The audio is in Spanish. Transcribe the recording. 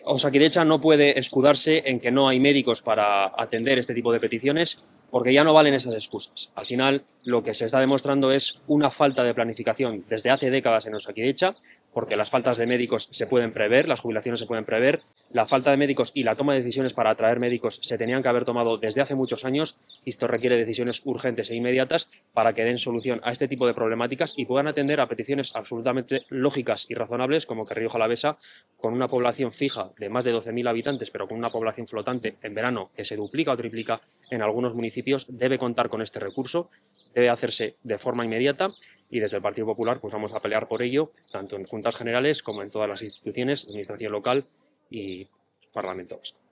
Osakidetza no puede escudarse en que no hay médicos para atender este tipo de peticiones, porque ya no valen esas excusas. Al final, lo que se está demostrando es una falta de planificación desde hace décadas en Osakidetza, porque las faltas de médicos se pueden prever, las jubilaciones se pueden prever, la falta de médicos y la toma de decisiones para atraer médicos se tenían que haber tomado desde hace muchos años, y esto requiere decisiones urgentes e inmediatas para que den solución a este tipo de problemáticas y puedan atender a peticiones absolutamente lógicas y razonables, como que Rioja Alavesa, con una población fija de más de 12.000 habitantes, pero con una población flotante en verano que se duplica o triplica en algunos municipios, debe contar con este recurso, debe hacerse de forma inmediata, y desde el Partido Popular pues vamos a pelear por ello, tanto en Juntas Generales como en todas las instituciones, administración local y Parlamento Vasco.